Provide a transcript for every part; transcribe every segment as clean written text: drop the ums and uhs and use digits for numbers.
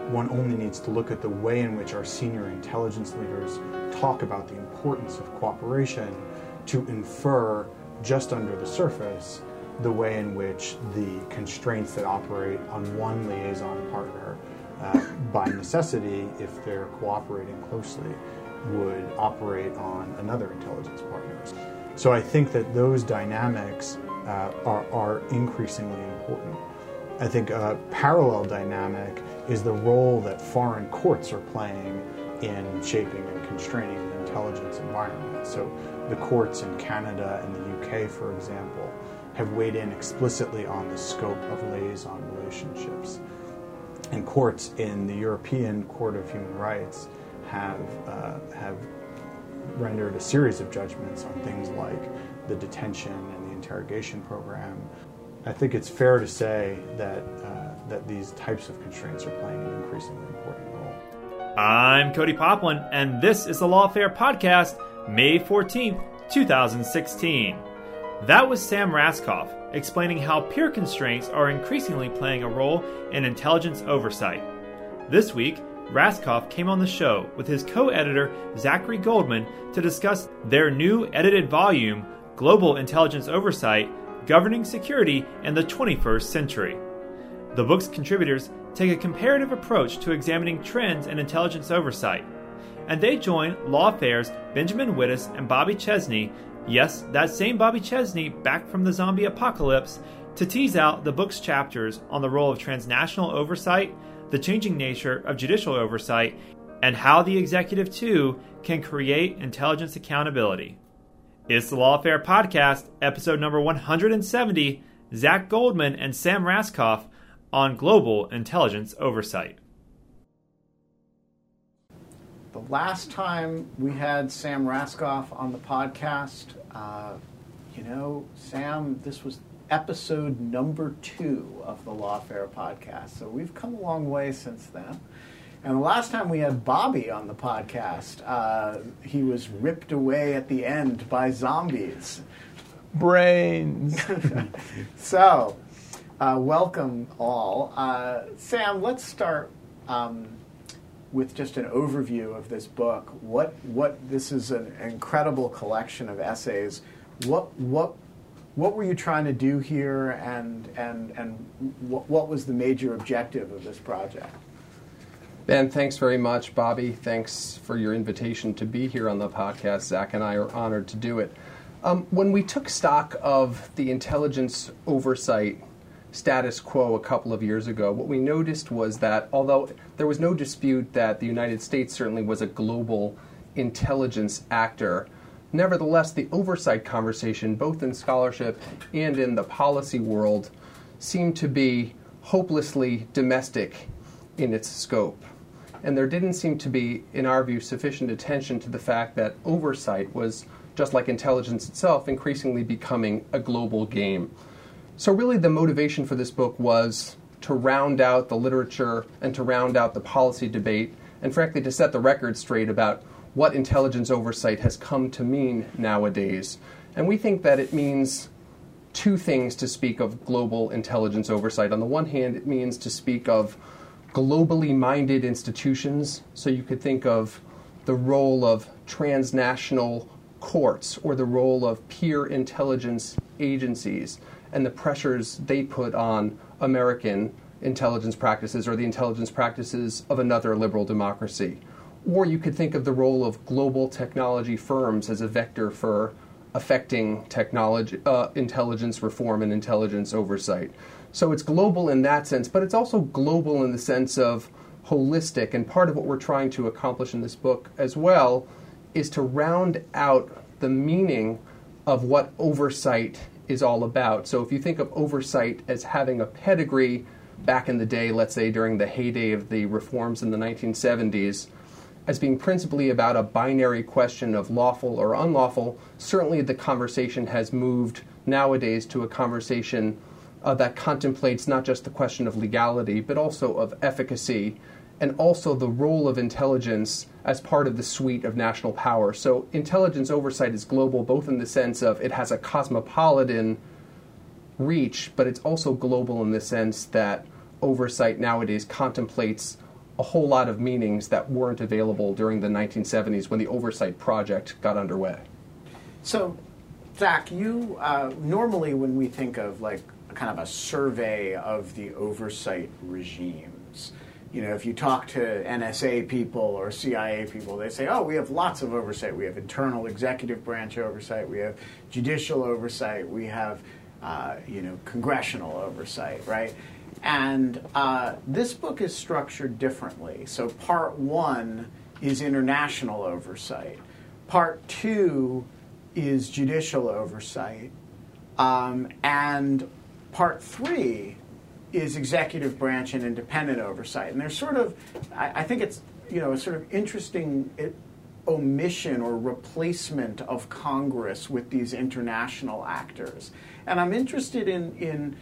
one only needs to look at the way in which our senior intelligence leaders talk about the importance of cooperation to infer, just under the surface, the way in which the constraints that operate on one liaison partner, by necessity, if they're cooperating closely, would operate on another intelligence partner. So I think that those dynamics are increasingly important. I think a parallel dynamic is the role that foreign courts are playing in shaping and constraining the intelligence environment. So the courts in Canada and the UK, for example, have weighed in explicitly on the scope of liaison relationships. And courts in the European Court of Human Rights have rendered a series of judgments on things like the detention and the interrogation program. I think it's fair to say that that these types of constraints are playing an increasingly important role. I'm Cody Poplin, and this is the Lawfare Podcast, May 14th, 2016. That was Sam Raskoff explaining how peer constraints are increasingly playing a role in intelligence oversight. This week, Raskoff came on the show with his co-editor Zachary Goldman to discuss their new edited volume, Global Intelligence Oversight, Governing Security in the 21st Century. The book's contributors take a comparative approach to examining trends in intelligence oversight, and they join Lawfare's Benjamin Wittes and Bobby Chesney, yes, that same Bobby Chesney back from the zombie apocalypse, to tease out the book's chapters on the role of transnational oversight, the changing nature of judicial oversight, and how the executive, too, can create intelligence accountability. It's the Lawfare Podcast, episode number 170, Zach Goldman and Sam Raskoff on global intelligence oversight. The last time we had Sam Raskoff on the podcast, Sam, this was episode number 2 of the Lawfare Podcast. So we've come a long way since then. And the last time we had Bobby on the podcast, he was ripped away at the end by zombies. Brains. So, welcome all. Sam, let's start with just an overview of this book. What this is an incredible collection of essays. What were you trying to do here, and what was the major objective of this project? Ben, thanks very much. Bobby, thanks for your invitation to be here on the podcast. Zach and I are honored to do it. When we took stock of the intelligence oversight status quo a couple of years ago, what we noticed was that although there was no dispute that the United States certainly was a global intelligence actor, nevertheless, the oversight conversation, both in scholarship and in the policy world, seemed to be hopelessly domestic in its scope. And there didn't seem to be, in our view, sufficient attention to the fact that oversight was, just like intelligence itself, increasingly becoming a global game. So really the motivation for this book was to round out the literature and to round out the policy debate, and frankly to set the record straight about what intelligence oversight has come to mean nowadays. And we think that it means two things to speak of global intelligence oversight. On the one hand, it means to speak of globally minded institutions. So you could think of the role of transnational courts or the role of peer intelligence agencies and the pressures they put on American intelligence practices or the intelligence practices of another liberal democracy. Or you could think of the role of global technology firms as a vector for affecting technology, intelligence reform and intelligence oversight. So it's global in that sense, but it's also global in the sense of holistic. And part of what we're trying to accomplish in this book as well is to round out the meaning of what oversight is all about. So if you think of oversight as having a pedigree back in the day, let's say during the heyday of the reforms in the 1970s, as being principally about a binary question of lawful or unlawful, certainly the conversation has moved nowadays to a conversation that contemplates not just the question of legality, but also of efficacy, and also the role of intelligence as part of the suite of national power. So intelligence oversight is global, both in the sense of it has a cosmopolitan reach, but it's also global in the sense that oversight nowadays contemplates a whole lot of meanings that weren't available during the 1970s when the oversight project got underway. So, Zach, you normally when we think of like kind of a survey of the oversight regimes, you know, if you talk to NSA people or CIA people, they say, oh, we have lots of oversight. We have internal executive branch oversight. We have judicial oversight. We have, congressional oversight, right? And this book is structured differently. So part 1 is international oversight. Part 2 is judicial oversight. And part 3 is executive branch and independent oversight. And there's sort of, I think it's, a sort of interesting omission or replacement of Congress with these international actors. And I'm interested in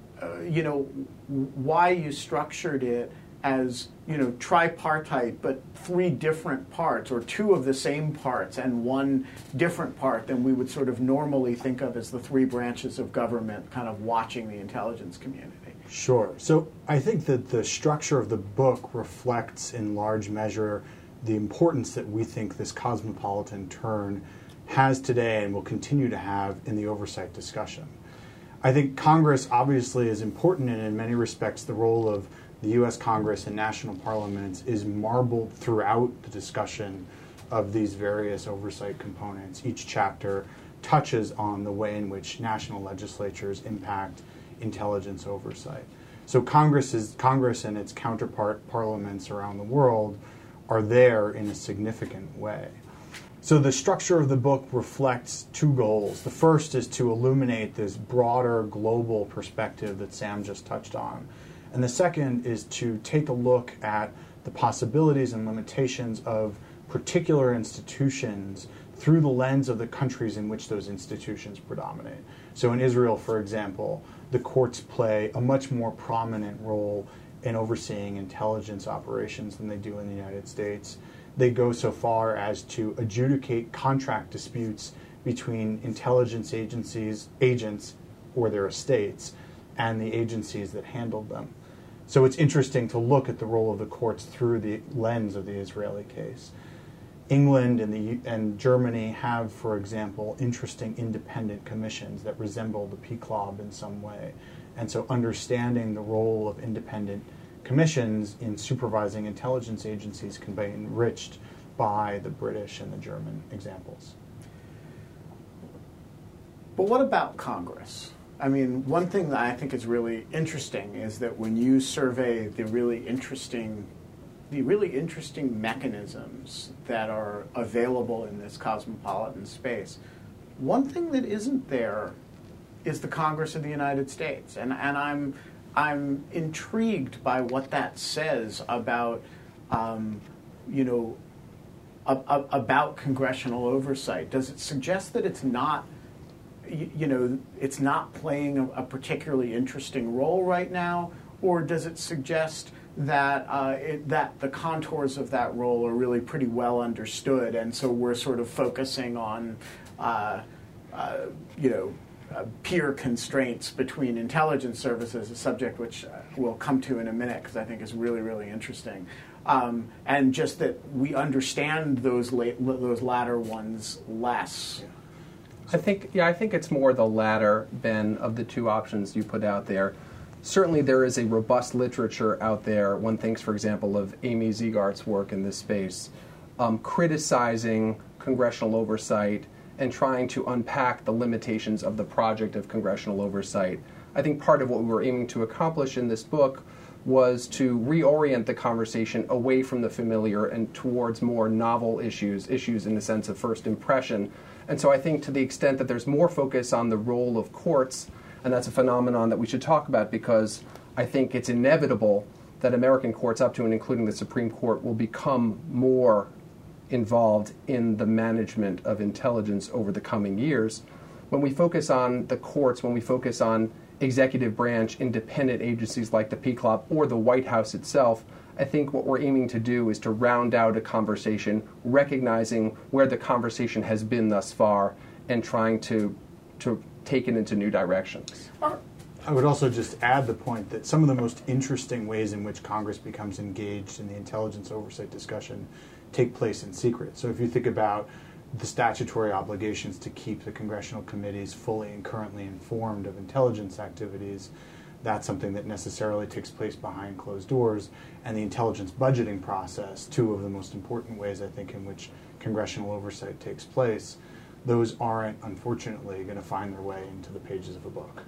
why you structured it as, tripartite, but 3 different parts, or 2 of the same parts and 1 different part than we would sort of normally think of as the 3 branches of government kind of watching the intelligence community. Sure. So I think that the structure of the book reflects in large measure the importance that we think this cosmopolitan turn has today and will continue to have in the oversight discussion. I think Congress obviously is important, and in many respects the role of the U.S. Congress and national parliaments is marbled throughout the discussion of these various oversight components. Each chapter touches on the way in which national legislatures impact intelligence oversight. So Congress and its counterpart parliaments around the world are there in a significant way. So the structure of the book reflects 2 goals. The first is to illuminate this broader global perspective that Sam just touched on. And the second is to take a look at the possibilities and limitations of particular institutions through the lens of the countries in which those institutions predominate. So in Israel, for example, the courts play a much more prominent role in overseeing intelligence operations than they do in the United States. They go so far as to adjudicate contract disputes between intelligence agents or their estates, and the agencies that handled them. So it's interesting to look at the role of the courts through the lens of the Israeli case. England and Germany have, for example, interesting independent commissions that resemble the PCLOB in some way. And so understanding the role of independent commissions in supervising intelligence agencies can be enriched by the British and the German examples. But what about Congress? I mean, one thing that I think is really interesting is that when you survey the really interesting mechanisms that are available in this cosmopolitan space, one thing that isn't there is the Congress of the United States. And I'm intrigued by what that says about, about congressional oversight. Does it suggest that it's not, it's not playing a particularly interesting role right now, or does it suggest that that the contours of that role are really pretty well understood, and so we're sort of focusing on, peer constraints between intelligence services, a subject which we'll come to in a minute because I think is really, really interesting. And just that we understand those latter ones less. Yeah. I think it's more the latter, Ben, of the 2 options you put out there. Certainly there is a robust literature out there. One thinks, for example, of Amy Ziegart's work in this space, criticizing congressional oversight and trying to unpack the limitations of the project of congressional oversight. I think part of what we were aiming to accomplish in this book was to reorient the conversation away from the familiar and towards more novel issues in the sense of first impression. And so I think to the extent that there's more focus on the role of courts, and that's a phenomenon that we should talk about because I think it's inevitable that American courts, up to and including the Supreme Court, will become more involved in the management of intelligence over the coming years. When we focus on the courts, when we focus on executive branch, independent agencies like the PCLOB or the White House itself, I think what we're aiming to do is to round out a conversation, recognizing where the conversation has been thus far and trying to take it into new directions. I would also just add the point that some of the most interesting ways in which Congress becomes engaged in the intelligence oversight discussion take place in secret. So if you think about the statutory obligations to keep the congressional committees fully and currently informed of intelligence activities, that's something that necessarily takes place behind closed doors. And the intelligence budgeting process, two of the most important ways, I think, in which congressional oversight takes place, those aren't, unfortunately, going to find their way into the pages of a book.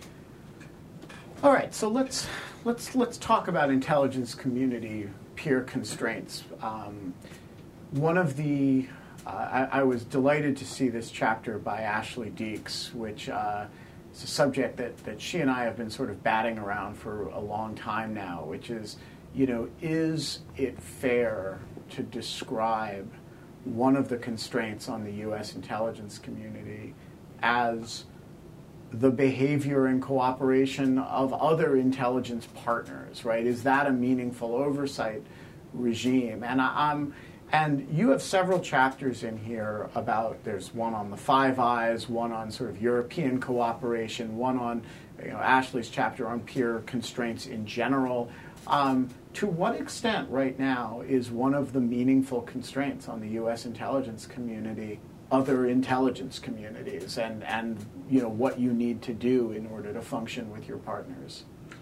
All right, so let's talk about intelligence community peer constraints. One of the I was delighted to see this chapter by Ashley Deeks, which is a subject that she and I have been sort of batting around for a long time now, which is, is it fair to describe one of the constraints on the U.S. intelligence community as the behavior and cooperation of other intelligence partners, right? Is that a meaningful oversight regime? And you have several chapters in here about, there's one on the Five Eyes, one on sort of European cooperation, one on Ashley's chapter on peer constraints in general. To what extent right now is one of the meaningful constraints on the U.S. intelligence community other intelligence communities and what you need to do in order to function with your partners?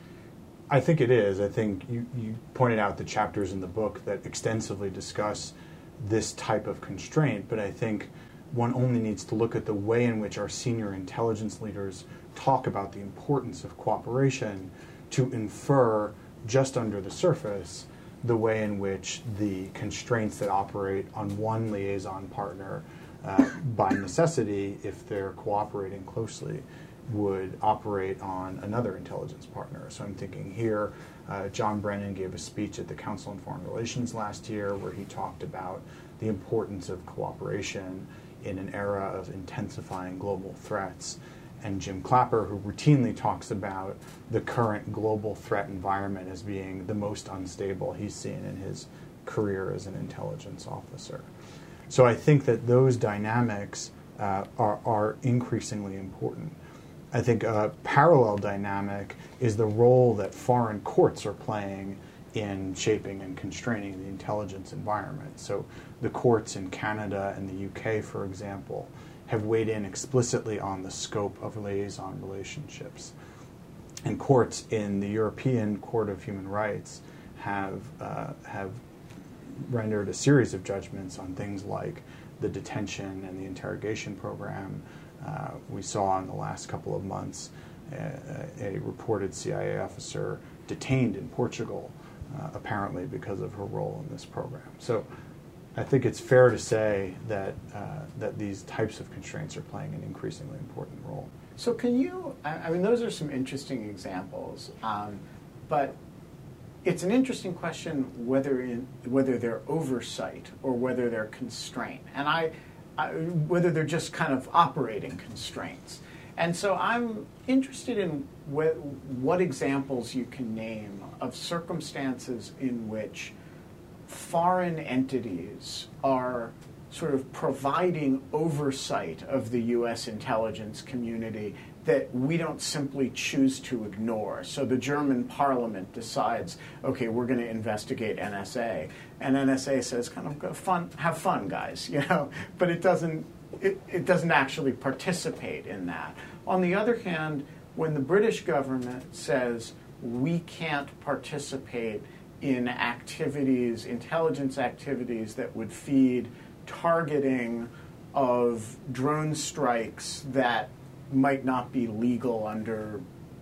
I think it is. I think you pointed out the chapters in the book that extensively discuss this type of constraint, but I think one only needs to look at the way in which our senior intelligence leaders talk about the importance of cooperation to infer, just under the surface, the way in which the constraints that operate on one liaison partner by necessity, if they're cooperating closely, would operate on another intelligence partner. So I'm thinking here, John Brennan gave a speech at the Council on Foreign Relations last year where he talked about the importance of cooperation in an era of intensifying global threats. And Jim Clapper, who routinely talks about the current global threat environment as being the most unstable he's seen in his career as an intelligence officer. So I think that those dynamics are increasingly important. I think a parallel dynamic is the role that foreign courts are playing in shaping and constraining the intelligence environment. So the courts in Canada and the UK, for example, have weighed in explicitly on the scope of liaison relationships. And courts in the European Court of Human Rights have rendered a series of judgments on things like the detention and the interrogation program. We saw in the last couple of months a reported CIA officer detained in Portugal, apparently because of her role in this program. So I think it's fair to say that these types of constraints are playing an increasingly important role. So can you, I mean, those are some interesting examples, but it's an interesting question whether they're oversight or whether they're constraint, and whether they're just kind of operating constraints. And so I'm interested in what examples you can name of circumstances in which foreign entities are sort of providing oversight of the U.S. intelligence community that we don't simply choose to ignore. So the German parliament decides, okay, we're going to investigate NSA, and NSA says, kind of have fun, guys, but it doesn't actually participate in that. On the other hand, when the British government says we can't participate in activities, intelligence activities that would feed targeting of drone strikes that might not be legal under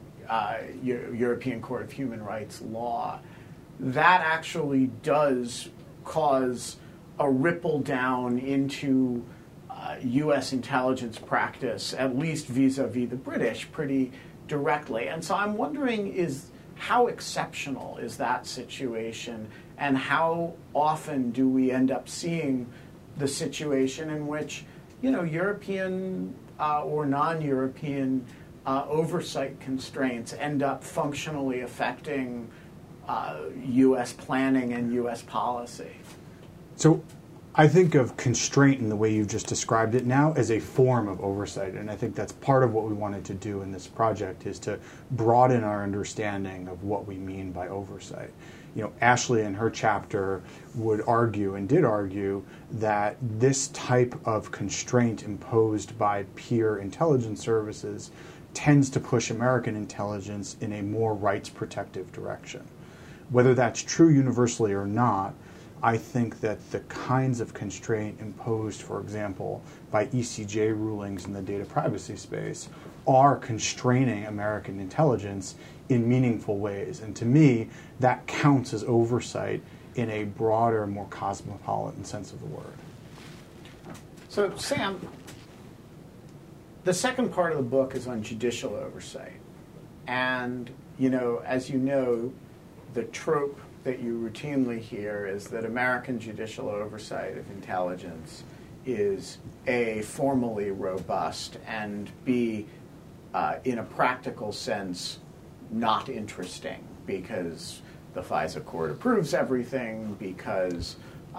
European Court of Human Rights law, that actually does cause a ripple down into U.S. intelligence practice, at least vis-a-vis the British, pretty directly. And so I'm wondering how exceptional is that situation, and how often do we end up seeing the situation in which, European or non-European oversight constraints end up functionally affecting U.S. planning and U.S. policy? So I think of constraint in the way you've just described it now as a form of oversight, and I think that's part of what we wanted to do in this project, is to broaden our understanding of what we mean by oversight. Ashley in her chapter would argue, and did argue, that this type of constraint imposed by peer intelligence services tends to push American intelligence in a more rights protective direction. Whether that's true universally or not, I think that the kinds of constraint imposed, for example, by ECJ rulings in the data privacy space are constraining American intelligence in meaningful ways. And to me, that counts as oversight in a broader, more cosmopolitan sense of the word. So, Sam, the second part of the book is on judicial oversight. And, as you know, the trope that you routinely hear is that American judicial oversight of intelligence is A, formally robust, and B, in a practical sense, not interesting, because the FISA court approves everything, because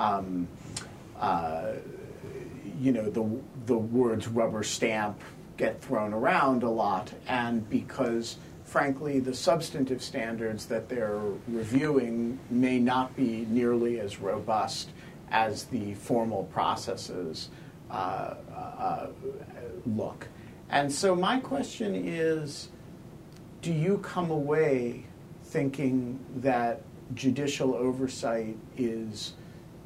the words rubber stamp get thrown around a lot, and because frankly, the substantive standards that they're reviewing may not be nearly as robust as the formal processes look. And so my question is, do you come away thinking that judicial oversight is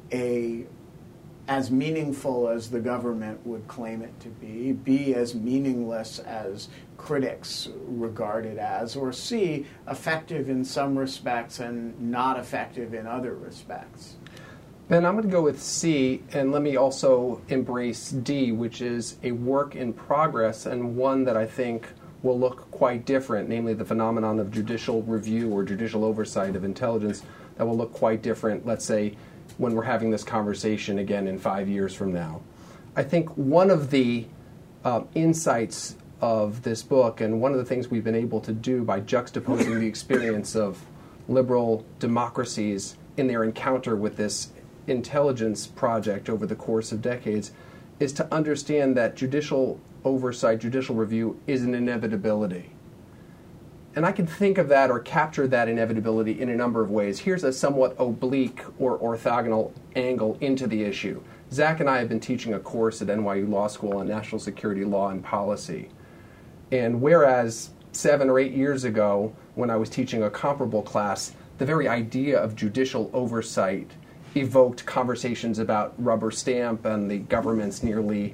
as meaningful as the government would claim it to be, as meaningless as critics regard it as, or C, effective in some respects and not effective in other respects? Ben, I'm going to go with C, and let me also embrace D, which is a work in progress, and one that I think will look quite different, namely the phenomenon of judicial review or judicial oversight of intelligence that will look quite different, let's say, when we're having this conversation again in 5 years from now. I think one of the insights of this book, and one of the things we've been able to do by juxtaposing the experience of liberal democracies in their encounter with this intelligence project over the course of decades, is to understand that judicial oversight, judicial review is an inevitability. And I can think of that or capture that inevitability in a number of ways. Here's a somewhat oblique or orthogonal angle into the issue. Zach and I have been teaching a course at NYU Law School on national security law and policy. And whereas 7 or 8 years ago, when I was teaching a comparable class, the very idea of judicial oversight evoked conversations about rubber stamp and the government's nearly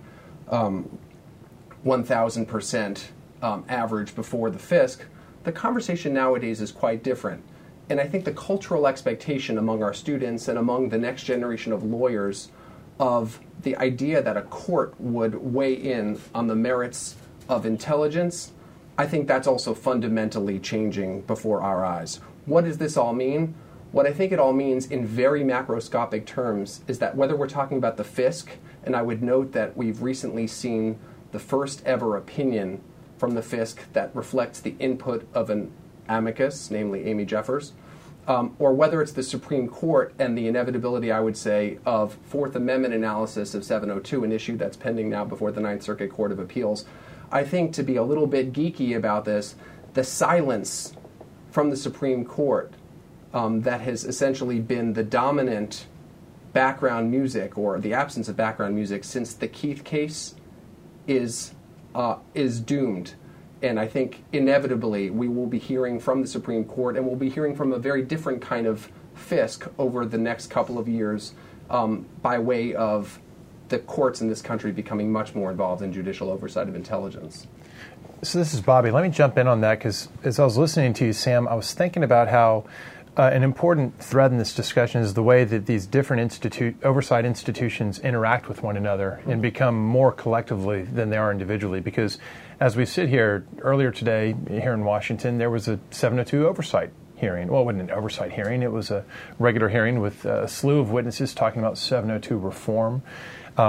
1,000% average before the fisc, the conversation nowadays is quite different. And I think the cultural expectation among our students and among the next generation of lawyers of the idea that a court would weigh in on the merits of intelligence, I think that's also fundamentally changing before our eyes. What does this all mean? What I think it all means in very macroscopic terms is that whether we're talking about the fisc, and I would note that we've recently seen the first ever opinion from the fisc that reflects the input of an amicus, namely Amy Jeffers, or whether it's the Supreme Court and the inevitability, I would say, of Fourth Amendment analysis of 702, an issue that's pending now before the Ninth Circuit Court of Appeals. I think, to be a little bit geeky about this, the silence from the Supreme Court that has essentially been the dominant background music, or the absence of background music, since the Keith case is doomed. And I think inevitably we will be hearing from the Supreme Court, and we'll be hearing from a very different kind of fisc over the next couple of years by way of the courts in this country becoming much more involved in judicial oversight of intelligence. So this is Bobby. Let me jump in on that, because as I was listening to you, Sam, I was thinking about how an important thread in this discussion is the way that these different oversight institutions interact with one another and become more collectively than they are individually. Because as we sit here earlier today here in Washington, there was a 702 oversight hearing. Well, it wasn't an oversight hearing. It was a regular hearing with a slew of witnesses talking about 702 reform.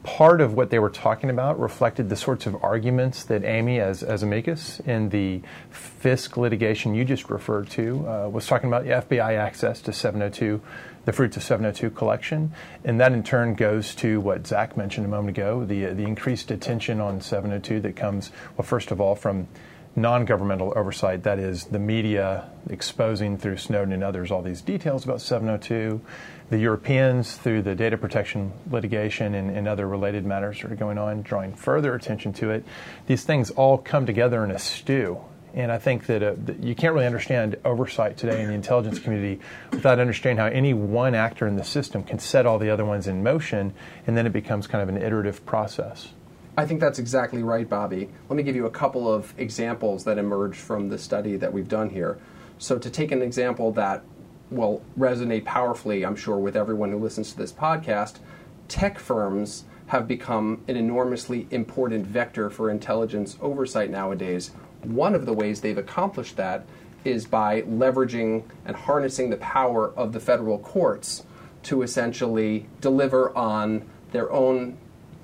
part of what they were talking about reflected the sorts of arguments that Amy, as amicus in the Fisk litigation you just referred to, was talking about the FBI access to 702, the fruits of 702 collection. And that in turn goes to what Zach mentioned a moment ago, the increased attention on 702 that comes, well, first of all, from non-governmental oversight, that is the media exposing through Snowden and others all these details about 702, the Europeans through the data protection litigation and other related matters that are going on, drawing further attention to it. These things all come together in a stew. And I think that you can't really understand oversight today in the intelligence community without understanding how any one actor in the system can set all the other ones in motion, and then it becomes kind of an iterative process. I think that's exactly right, Bobby. Let me give you a couple of examples that emerged from the study that we've done here. So to take an example that will resonate powerfully, I'm sure, with everyone who listens to this podcast, tech firms have become an enormously important vector for intelligence oversight nowadays. One of the ways they've accomplished that is by leveraging and harnessing the power of the federal courts to essentially deliver on their own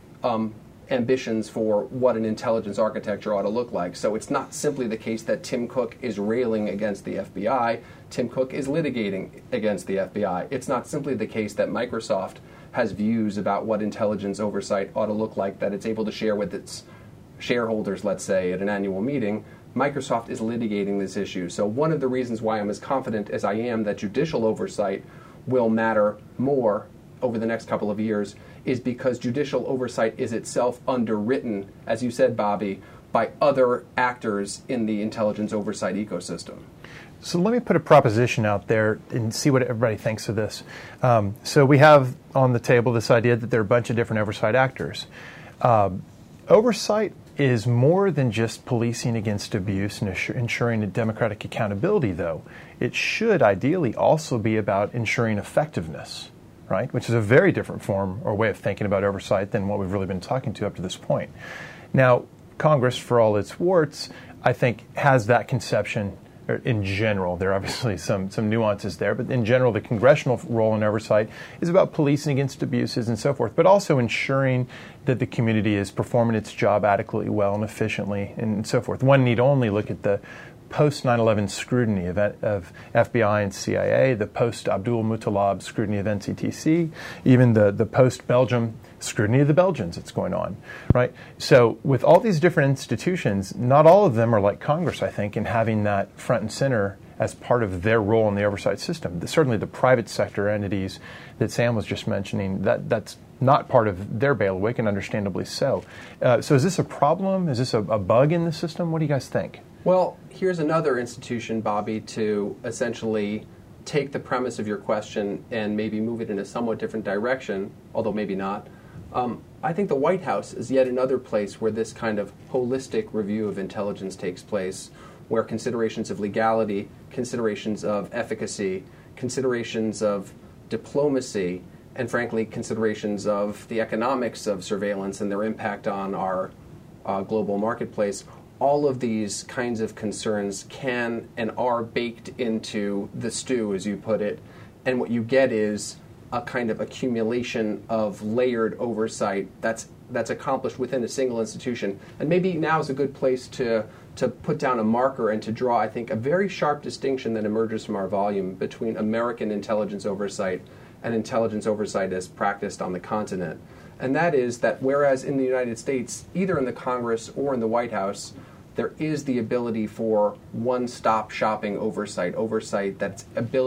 ambitions for what an intelligence architecture ought to look like. So it's not simply the case that Tim Cook is railing against the FBI. Tim Cook is litigating against the FBI. It's not simply the case that Microsoft has views about what intelligence oversight ought to look like that it's able to share with its shareholders, let's say, at an annual meeting. Microsoft is litigating this issue. So one of the reasons why I'm as confident as I am that judicial oversight will matter more over the next couple of years is because judicial oversight is itself underwritten, as you said, Bobby, by other actors in the intelligence oversight ecosystem. So let me put a proposition out there and see what everybody thinks of this. So we have on the table this idea that there are a bunch of different oversight actors. Oversight is more than just policing against abuse and ensuring a democratic accountability, though. It should ideally also be about ensuring effectiveness, right? Which is a very different form or way of thinking about oversight than what we've really been talking to up to this point. Now, Congress, for all its warts, I think has that conception in general. There are obviously some nuances there, but in general, the congressional role in oversight is about policing against abuses and so forth, but also ensuring that the community is performing its job adequately well and efficiently and so forth. One need only look at the post-9/11 scrutiny of FBI and CIA, the post-Abdul-Muttalab scrutiny of NCTC, even the post-Belgium scrutiny of the Belgians that's going on, right? So with all these different institutions, not all of them are like Congress, I think, in having that front and center as part of their role in the oversight system. Certainly the private sector entities that Sam was just mentioning, that's not part of their bailiwick, and understandably so. So is this a problem? Is this a bug in the system? What do you guys think? Well, here's another institution, Bobby, to essentially take the premise of your question and maybe move it in a somewhat different direction, although maybe not. I think the White House is yet another place where this kind of holistic review of intelligence takes place, where considerations of legality, considerations of efficacy, considerations of diplomacy, and frankly, considerations of the economics of surveillance and their impact on our global marketplace, all of these kinds of concerns can and are baked into the stew, as you put it, and what you get is a kind of accumulation of layered oversight that's accomplished within a single institution. And maybe now is a good place to put down a marker and to draw, I think, a very sharp distinction that emerges from our volume between American intelligence oversight and intelligence oversight as practiced on the continent. And that is that whereas in the United States, either in the Congress or in the White House, there is the ability for one-stop shopping oversight that's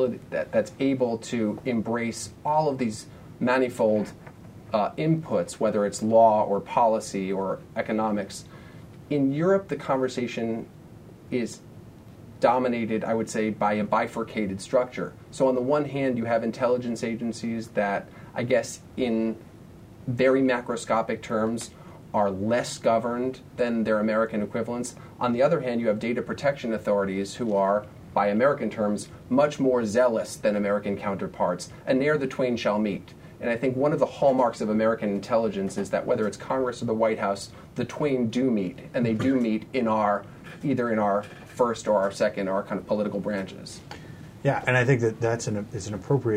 able to embrace all of these manifold inputs, whether it's law or policy or economics. In Europe, the conversation is dominated, I would say, by a bifurcated structure. So on the one hand, you have intelligence agencies that, I guess, in very macroscopic terms, are less governed than their American equivalents. On the other hand, you have data protection authorities who are, by American terms, much more zealous than American counterparts, and ne'er the twain shall meet. And I think one of the hallmarks of American intelligence is that whether it's Congress or the White House, the twain do meet, and they do meet either in our first or our second or our kind of political branches. Yeah, and I think that's an appropriate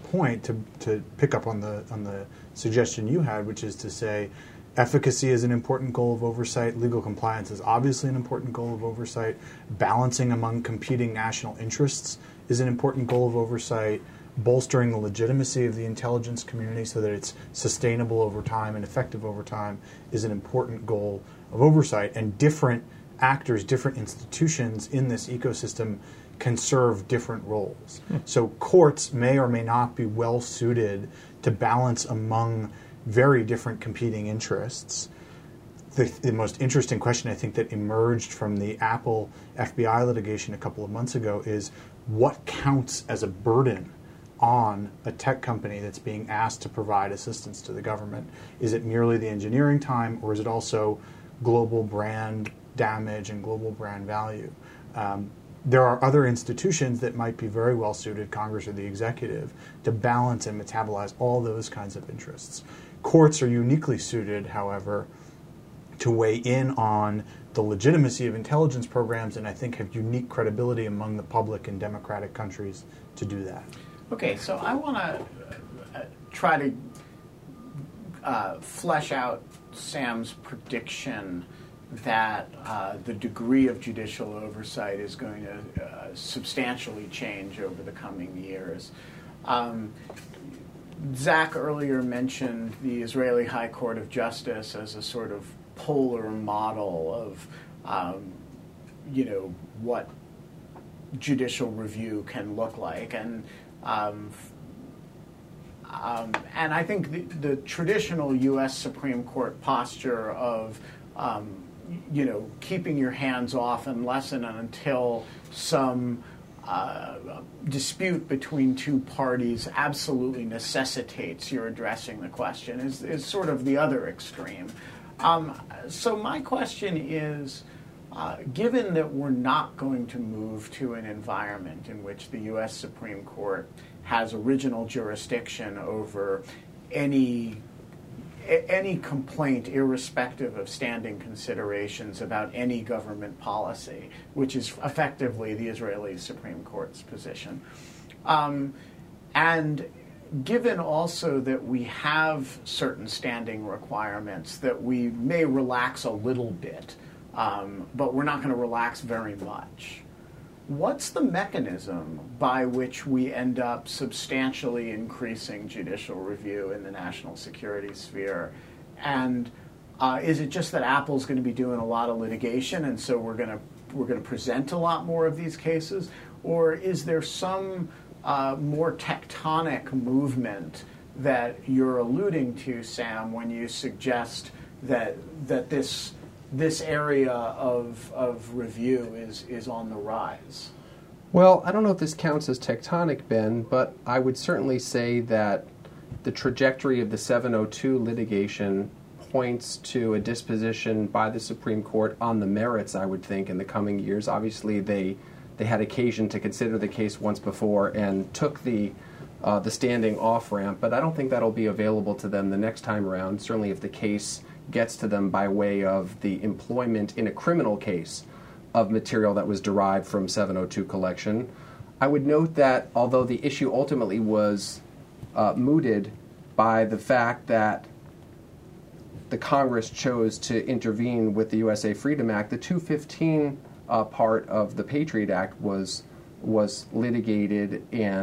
point, to pick up on the suggestion you had, which is to say efficacy is an important goal of oversight, legal compliance is obviously an important goal of oversight, balancing among competing national interests is an important goal of oversight, bolstering the legitimacy of the intelligence community so that it's sustainable over time and effective over time is an important goal of oversight. And different actors, different institutions in this ecosystem can serve different roles. So courts may or may not be well suited to balance among very different competing interests. The most interesting question I think that emerged from the Apple FBI litigation a couple of months ago is what counts as a burden on a tech company that's being asked to provide assistance to the government? Is it merely the engineering time, or is it also global brand damage and global brand value? There are other institutions that might be very well suited, Congress or the executive, to balance and metabolize all those kinds of interests. Courts are uniquely suited, however, to weigh in on the legitimacy of intelligence programs, and I think have unique credibility among the public in democratic countries to do that. Okay, so I want to try to flesh out Sam's prediction that the degree of judicial oversight is going to substantially change over the coming years. Zach earlier mentioned the Israeli High Court of Justice as a sort of polar model of, what judicial review can look like, and I think the traditional U.S. Supreme Court posture of keeping your hands off unless and until some dispute between two parties absolutely necessitates your addressing the question is sort of the other extreme. So my question is, given that we're not going to move to an environment in which the U.S. Supreme Court has original jurisdiction over any complaint, irrespective of standing considerations about any government policy, which is effectively the Israeli Supreme Court's position. And given also that we have certain standing requirements that we may relax a little bit, but we're not going to relax very much, what's the mechanism by which we end up substantially increasing judicial review in the national security sphere? And is it just that Apple's going to be doing a lot of litigation, and so we're going to present a lot more of these cases, or is there some more tectonic movement that you're alluding to, Sam, when you suggest that this area of review is on the rise? Well, I don't know if this counts as tectonic, Ben, but I would certainly say that the trajectory of the 702 litigation points to a disposition by the Supreme Court on the merits, I would think, in the coming years. Obviously, they had occasion to consider the case once before and took the standing off-ramp, but I don't think that'll be available to them the next time around, certainly if the case gets to them by way of the employment in a criminal case of material that was derived from 702 collection. I would note that although the issue ultimately was mooted by the fact that the Congress chose to intervene with the USA Freedom Act, the 215 part of the Patriot Act was litigated,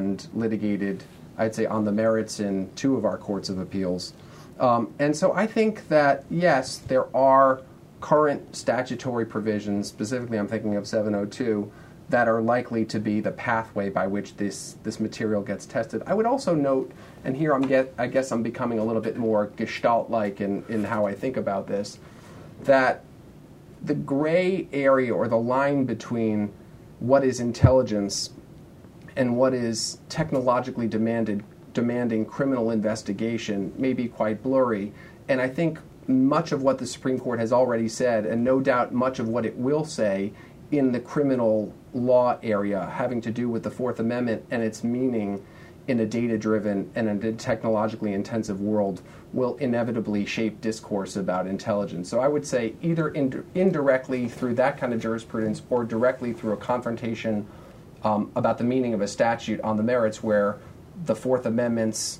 I'd say, on the merits in two of our courts of appeals. And so I think that, yes, there are current statutory provisions, specifically I'm thinking of 702, that are likely to be the pathway by which this material gets tested. I would also note, and here I guess I'm becoming a little bit more Gestalt-like in how I think about this, that the gray area or the line between what is intelligence and what is technologically demanding criminal investigation may be quite blurry. And I think much of what the Supreme Court has already said, and no doubt much of what it will say in the criminal law area having to do with the Fourth Amendment and its meaning in a data-driven and a technologically intensive world, will inevitably shape discourse about intelligence. So I would say either indirectly through that kind of jurisprudence or directly through a confrontation about the meaning of a statute on the merits, where the Fourth Amendment's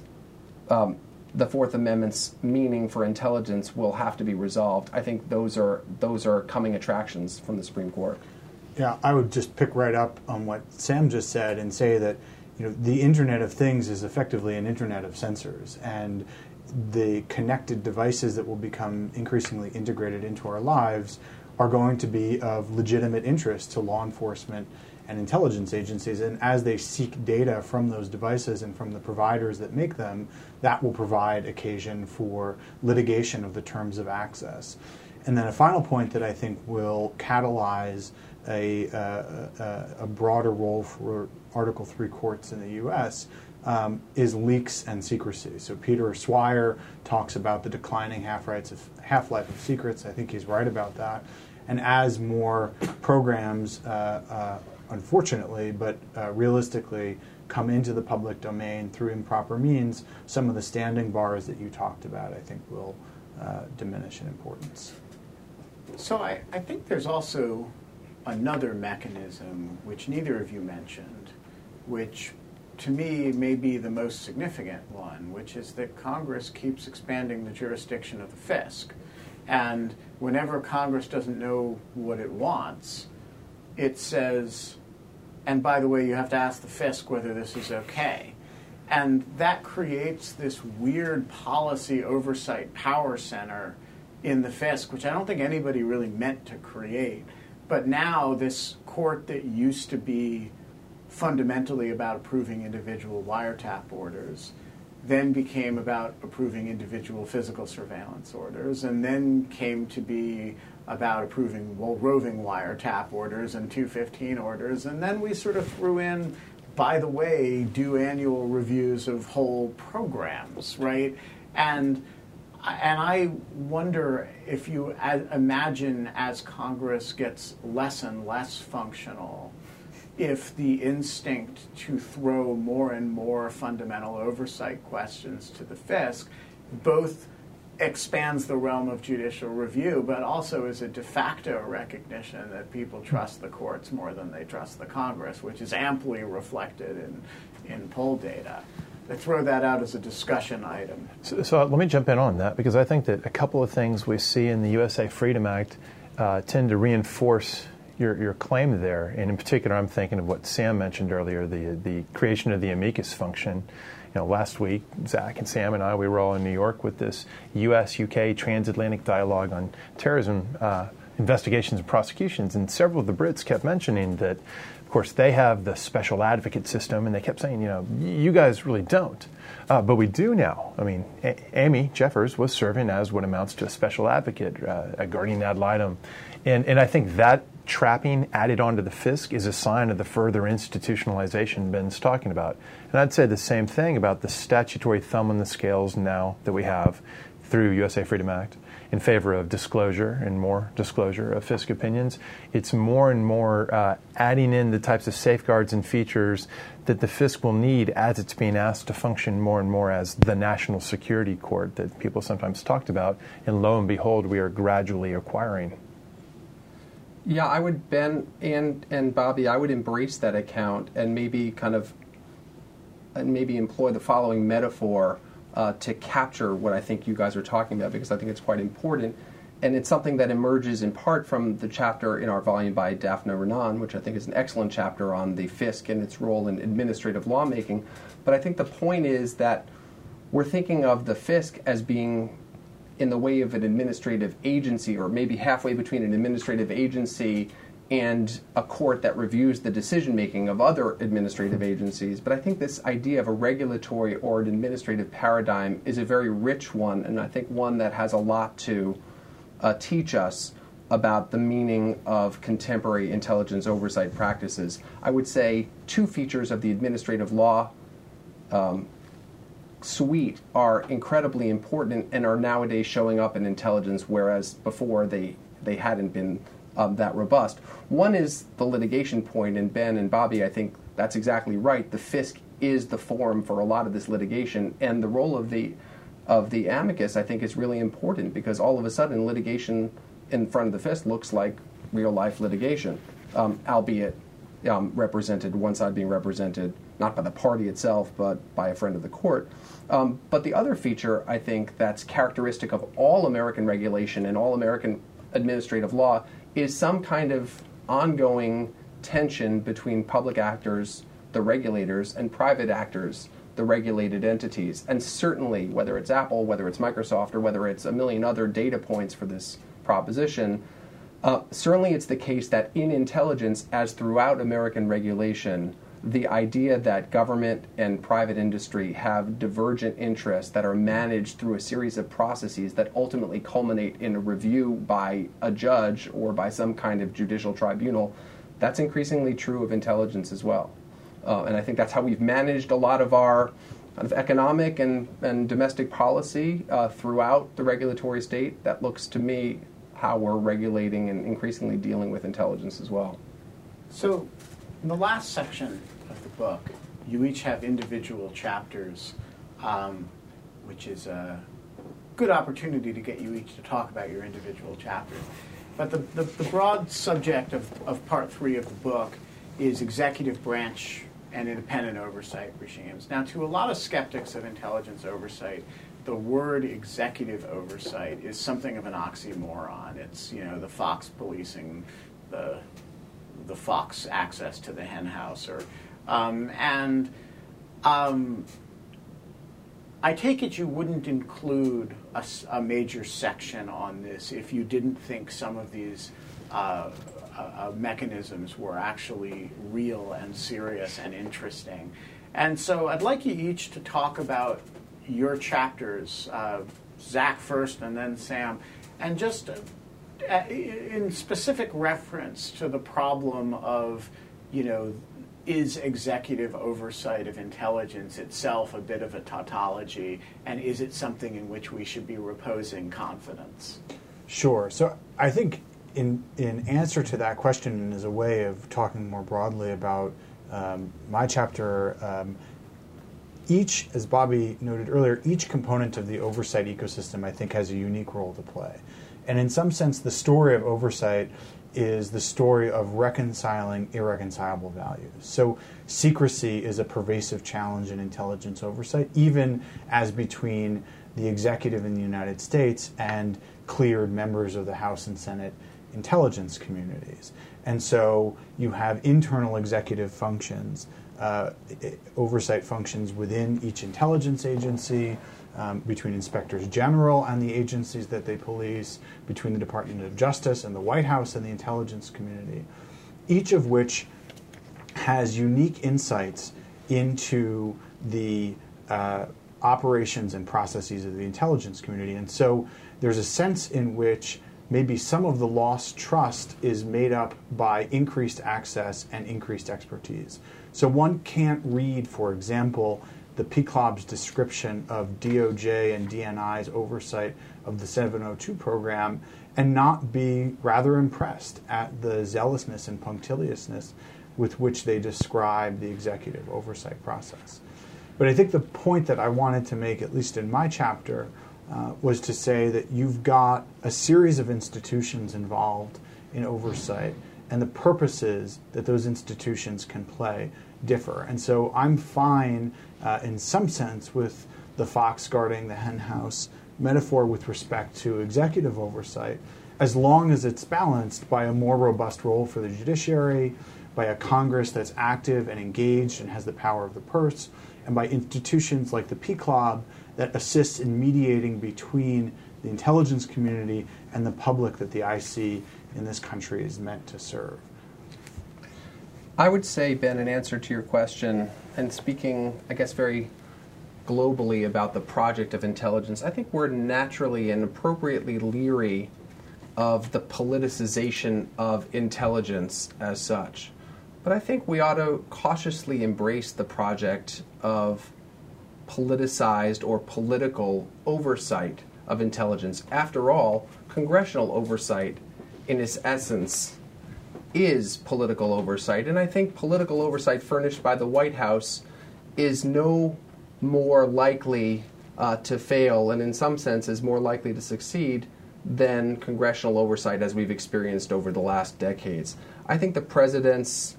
meaning for intelligence will have to be resolved. I think those are coming attractions from the Supreme Court. Yeah, I would just pick right up on what Sam just said and say that the Internet of Things is effectively an Internet of sensors, and the connected devices that will become increasingly integrated into our lives are going to be of legitimate interest to law enforcement and intelligence agencies. And as they seek data from those devices and from the providers that make them, that will provide occasion for litigation of the terms of access. And then a final point that I think will catalyze a broader role for Article III courts in the U.S. Is leaks and secrecy. So Peter Swire talks about the declining half-life of secrets. I think he's right about that. And as more programs, unfortunately, but realistically, come into the public domain through improper means, some of the standing bars that you talked about, I think, will diminish in importance. So I think there's also another mechanism, which neither of you mentioned, which to me may be the most significant one, which is that Congress keeps expanding the jurisdiction of the FISC. And whenever Congress doesn't know what it wants, it says, and by the way, you have to ask the FISC whether this is okay. And that creates this weird policy oversight power center in the FISC, which I don't think anybody really meant to create. But now this court that used to be fundamentally about approving individual wiretap orders then became about approving individual physical surveillance orders, and then came to be about approving roving wiretap orders and 215 orders, and then we sort of threw in, by the way, do annual reviews of whole programs, right? And I wonder if you imagine as Congress gets less and less functional, if the instinct to throw more and more fundamental oversight questions to the FISC both expands the realm of judicial review, but also is a de facto recognition that people trust the courts more than they trust the Congress, which is amply reflected in poll data. I throw that out as a discussion item. So let me jump in on that, because I think that a couple of things we see in the USA Freedom Act tend to reinforce your claim there. And in particular, I'm thinking of what Sam mentioned earlier, the creation of the amicus function. Last week, Zach and Sam and I, we were all in New York with this U.S.-UK transatlantic dialogue on terrorism investigations and prosecutions, and several of the Brits kept mentioning that, of course, they have the special advocate system, and they kept saying, you guys really don't. But we do now. I mean, Amy Jeffers was serving as what amounts to a special advocate, a guardian ad litem. And I think that trapping added onto the FISC is a sign of the further institutionalization Ben's talking about. And I'd say the same thing about the statutory thumb on the scales now that we have through USA Freedom Act in favor of disclosure and more disclosure of FISC opinions. It's more and more adding in the types of safeguards and features that the FISC will need as it's being asked to function more and more as the national security court that people sometimes talked about. And lo and behold, we are gradually acquiring. Yeah, I would, Ben and Bobby, I would embrace that account and maybe employ the following metaphor to capture what I think you guys are talking about, because I think it's quite important. And it's something that emerges in part from the chapter in our volume by Daphna Renan, which I think is an excellent chapter on the FISC and its role in administrative lawmaking. But I think the point is that we're thinking of the FISC as being in the way of an administrative agency, or maybe halfway between an administrative agency and a court that reviews the decision-making of other administrative agencies. But I think this idea of a regulatory or an administrative paradigm is a very rich one, and I think one that has a lot to teach us about the meaning of contemporary intelligence oversight practices. I would say two features of the administrative law suite are incredibly important and are nowadays showing up in intelligence, whereas before they hadn't been that robust. One is the litigation point, and Ben and Bobby, I think that's exactly right. The FISC is the forum for a lot of this litigation, and the role of the amicus, I think, is really important, because all of a sudden litigation in front of the FISC looks like real-life litigation, albeit represented, one side being represented not by the party itself, but by a friend of the court. But the other feature, I think, that's characteristic of all American regulation and all American administrative law is some kind of ongoing tension between public actors, the regulators, and private actors, the regulated entities. And certainly, whether it's Apple, whether it's Microsoft, or whether it's a million other data points for this proposition, certainly it's the case that in intelligence, as throughout American regulation, the idea that government and private industry have divergent interests that are managed through a series of processes that ultimately culminate in a review by a judge or by some kind of judicial tribunal, that's increasingly true of intelligence as well. And I think that's how we've managed a lot of our kind of economic and domestic policy throughout the regulatory state. That looks to me how we're regulating and increasingly dealing with intelligence as well. So in the last section of the book, you each have individual chapters, which is a good opportunity to get you each to talk about your individual chapters. But the broad subject of part 3 of the book is executive branch and independent oversight regimes. Now, to a lot of skeptics of intelligence oversight, the word executive oversight is something of an oxymoron. It's, the Fox policing the Fox access to the hen house, I take it you wouldn't include a major section on this if you didn't think some of these mechanisms were actually real and serious and interesting. And so I'd like you each to talk about your chapters, Zach first and then Sam, and just in specific reference to the problem of, is executive oversight of intelligence itself a bit of a tautology, and is it something in which we should be reposing confidence? Sure. So I think in answer to that question, and as a way of talking more broadly about my chapter, each, as Bobby noted earlier, each component of the oversight ecosystem, I think, has a unique role to play. And in some sense, the story of oversight is the story of reconciling irreconcilable values. So secrecy is a pervasive challenge in intelligence oversight, even as between the executive in the United States and cleared members of the House and Senate intelligence communities. And so you have internal executive functions, oversight functions within each intelligence agency, between inspectors general and the agencies that they police, between the Department of Justice and the White House and the intelligence community, each of which has unique insights into the operations and processes of the intelligence community. And so there's a sense in which maybe some of the lost trust is made up by increased access and increased expertise. So one can't read, for example, the PCLOB's description of DOJ and DNI's oversight of the 702 program and not be rather impressed at the zealousness and punctiliousness with which they describe the executive oversight process. But I think the point that I wanted to make, at least in my chapter, was to say that you've got a series of institutions involved in oversight, and the purposes that those institutions can play differ. And so I'm fine, in some sense, with the fox guarding the hen house metaphor with respect to executive oversight, as long as it's balanced by a more robust role for the judiciary, by a Congress that's active and engaged and has the power of the purse, and by institutions like the PCLOB that assists in mediating between the intelligence community and the public that the IC in this country is meant to serve. I would say, Ben, in answer to your question, and speaking, I guess, very globally about the project of intelligence, I think we're naturally and appropriately leery of the politicization of intelligence as such. But I think we ought to cautiously embrace the project of politicized or political oversight of intelligence. After all, congressional oversight, in its essence, is political oversight. And I think political oversight furnished by the White House is no more likely to fail, and in some sense is more likely to succeed than congressional oversight as we've experienced over the last decades. I think the president's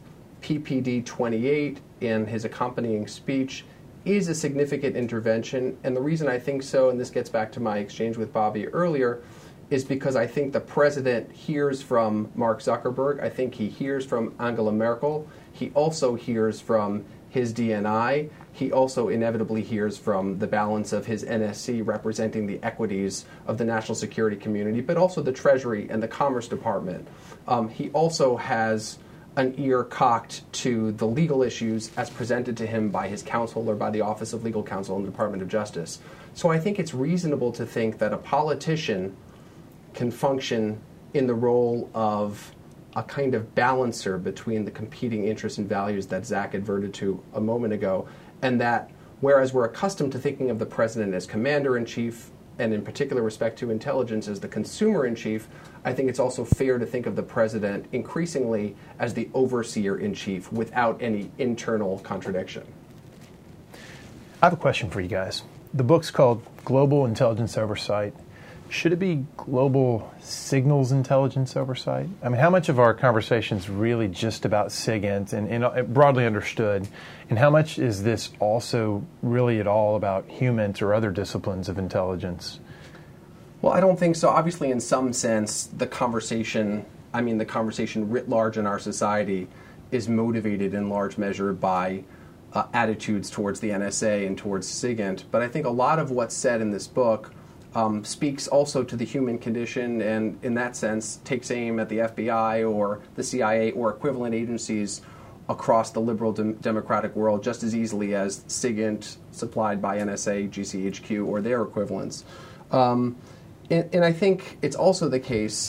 PPD 28 and his accompanying speech is a significant intervention. And the reason I think so, and this gets back to my exchange with Bobby earlier, is because I think the president hears from Mark Zuckerberg. I think he hears from Angela Merkel. He also hears from his DNI. He also inevitably hears from the balance of his NSC representing the equities of the national security community, but also the Treasury and the Commerce Department. He also has an ear cocked to the legal issues as presented to him by his counsel or by the Office of Legal Counsel in the Department of Justice. So I think it's reasonable to think that a politician can function in the role of a kind of balancer between the competing interests and values that Zach adverted to a moment ago, and that whereas we're accustomed to thinking of the president as commander-in-chief, and in particular respect to intelligence as the consumer-in-chief, I think it's also fair to think of the president increasingly as the overseer-in-chief without any internal contradiction. I have a question for you guys. The book's called Global Intelligence Oversight. Should it be Global Signals Intelligence Oversight? I mean, how much of our conversation is really just about SIGINT and broadly understood, and how much is this also really at all about HUMINT or other disciplines of intelligence? Well, I don't think so. Obviously, in some sense, the conversation writ large in our society is motivated in large measure by attitudes towards the NSA and towards SIGINT. But I think a lot of what's said in this book speaks also to the human condition, and in that sense takes aim at the FBI or the CIA or equivalent agencies across the liberal democratic world just as easily as SIGINT supplied by NSA, GCHQ, or their equivalents. And I think it's also the case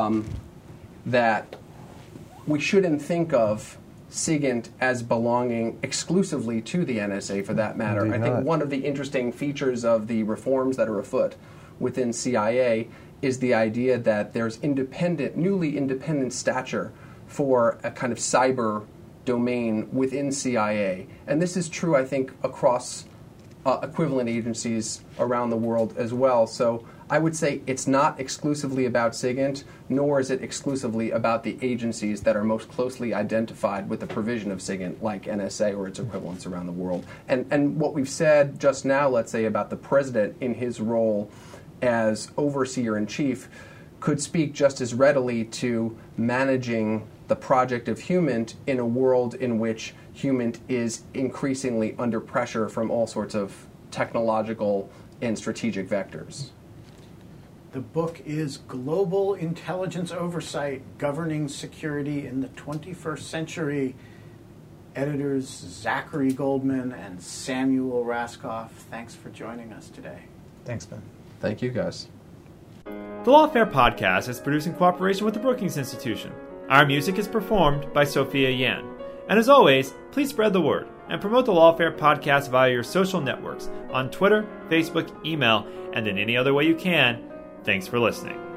that we shouldn't think of SIGINT as belonging exclusively to the NSA, for that matter. Indeed I think not. one of the interesting features of the reforms that are afoot within CIA is the idea that there's newly independent stature for a kind of cyber domain within CIA. And this is true, I think, across equivalent agencies around the world as well. So I would say it's not exclusively about SIGINT, nor is it exclusively about the agencies that are most closely identified with the provision of SIGINT, like NSA or its equivalents around the world. And what we've said just now, let's say, about the president in his role as overseer-in-chief could speak just as readily to managing the project of HUMINT in a world in which HUMINT is increasingly under pressure from all sorts of technological and strategic vectors. The book is Global Intelligence Oversight, Governing Security in the 21st Century. Editors Zachary Goldman and Samuel Raskoff, thanks for joining us today. Thanks, Ben. Thank you, guys. The Lawfare Podcast is produced in cooperation with the Brookings Institution. Our music is performed by Sophia Yan. And as always, please spread the word and promote the Lawfare Podcast via your social networks on Twitter, Facebook, email, and in any other way you can. Thanks for listening.